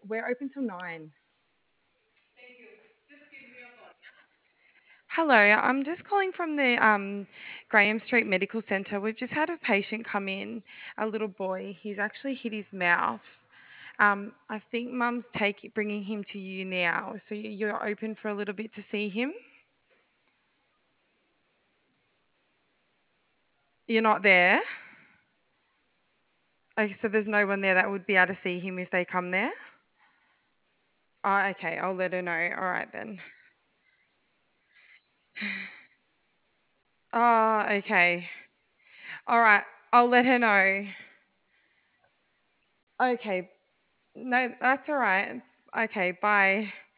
We're open till 9. Hello, I'm just calling from the Graham Street Medical Centre. We've just had a patient come in, a little boy. He's actually hit his mouth. I think Mum's bringing him to you now, so you're open for a little bit to see him. You're not there. Okay, so there's no one there that would be able to see him if they come there. Oh, okay, I'll let her know. All right then. Oh, okay. All right, I'll let her know. Okay, no, that's all right. Okay, bye.